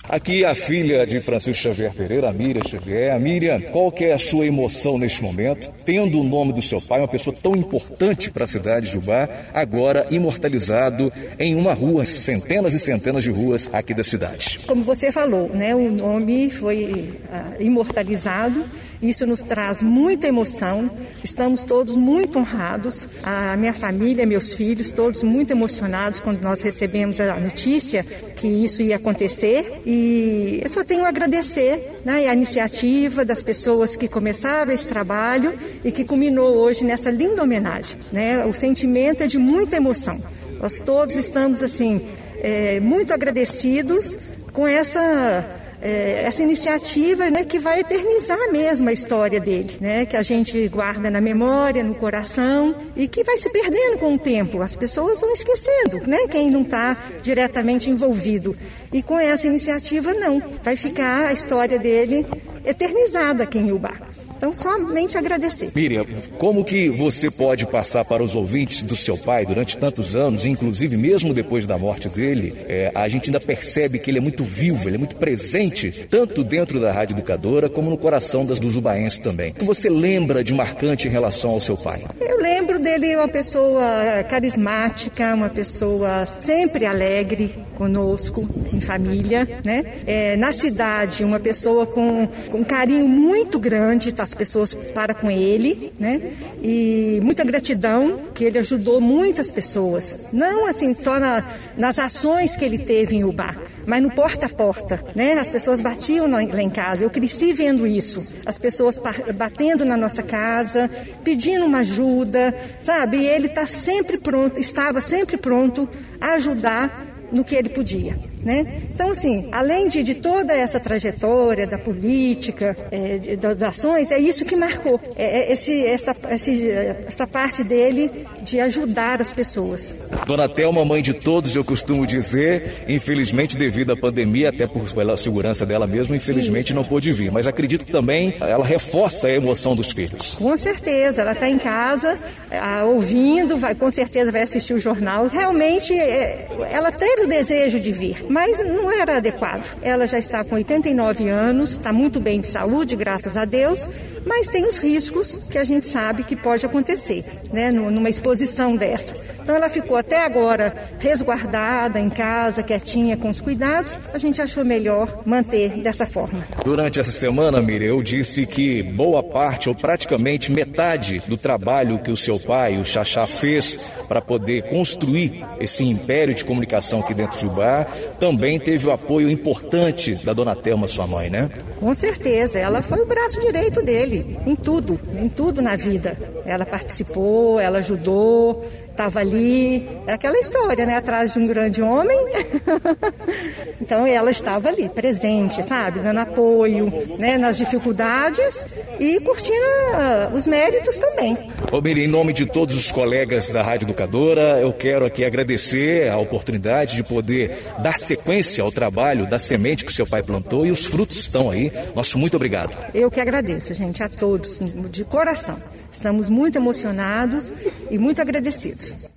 Aqui a filha de Francisco Xavier Pereira, a Miriam Xavier. A Miriam, qual que é a sua emoção neste momento, tendo o nome do seu pai, uma pessoa tão importante para a cidade de Jubá, agora imortalizado em uma rua, centenas e centenas de ruas aqui da cidade? Como você falou, né, o nome foi imortalizado. Isso nos traz muita emoção, estamos todos muito honrados, a minha família, meus filhos, todos muito emocionados quando nós recebemos a notícia que isso ia acontecer, e eu só tenho a agradecer, né, a iniciativa das pessoas que começaram esse trabalho e que culminou hoje nessa linda homenagem, né? O sentimento é de muita emoção, nós todos estamos assim, muito agradecidos com essa iniciativa, né, que vai eternizar mesmo a história dele, né, que a gente guarda na memória, no coração e que vai se perdendo com o tempo. As pessoas vão esquecendo, né, quem não está diretamente envolvido. E com essa iniciativa, não. Vai ficar a história dele eternizada aqui em Jubá. Então, somente agradecer. Miriam, como que você pode passar para os ouvintes do seu pai durante tantos anos, inclusive mesmo depois da morte dele, a gente ainda percebe que ele é muito vivo, ele é muito presente, tanto dentro da Rádio Educadora como no coração dos jubaenses também. O que você lembra de marcante em relação ao seu pai? Eu lembro dele uma pessoa carismática, uma pessoa sempre alegre conosco, em família, né? Na cidade, uma pessoa com um carinho muito grande, as pessoas para com ele, né? E muita gratidão, que ele ajudou muitas pessoas, não assim só nas ações que ele teve em Jubá, mas no porta a porta, né? As pessoas batiam lá em casa, eu cresci vendo isso, as pessoas batendo na nossa casa, pedindo uma ajuda, sabe? E ele estava sempre pronto a ajudar no que ele podia, né? Então, assim, além de toda essa trajetória da política, das ações, é isso que marcou, essa parte dele de ajudar as pessoas. Dona Thelma, mãe de todos, eu costumo dizer, infelizmente devido à pandemia, até pela segurança dela mesma, infelizmente não pôde vir, mas acredito que também ela reforça a emoção dos filhos. Com certeza, ela está em casa, ouvindo, com certeza vai assistir o jornal. Realmente, ela teve o desejo de vir, mas não era adequado. Ela já está com 89 anos, está muito bem de saúde, graças a Deus, mas tem os riscos que a gente sabe que pode acontecer, né, numa exposição dessa. Então ela ficou até agora resguardada em casa, quietinha, com os cuidados. A gente achou melhor manter dessa forma. Durante essa semana, Miriam, eu disse que boa parte, ou praticamente metade do trabalho que o seu pai, o Xaxá, fez para poder construir esse império de comunicação aqui dentro de Jubá, também teve o apoio importante da Dona Thelma, sua mãe, né? Com certeza, ela foi o braço direito dele, em tudo na vida. Ela participou, ela ajudou, estava ali, é aquela história, né? Atrás de um grande homem. Então ela estava ali, presente, sabe? Dando apoio, né? Nas dificuldades e curtindo os méritos também. Ô Miriam, em nome de todos os colegas da Rádio Educadora, eu quero aqui agradecer a oportunidade de poder dar sequência ao trabalho da semente que seu pai plantou, e os frutos estão aí. Nosso muito obrigado. Eu que agradeço, gente, a todos, de coração. Estamos muito emocionados e muito agradecidos.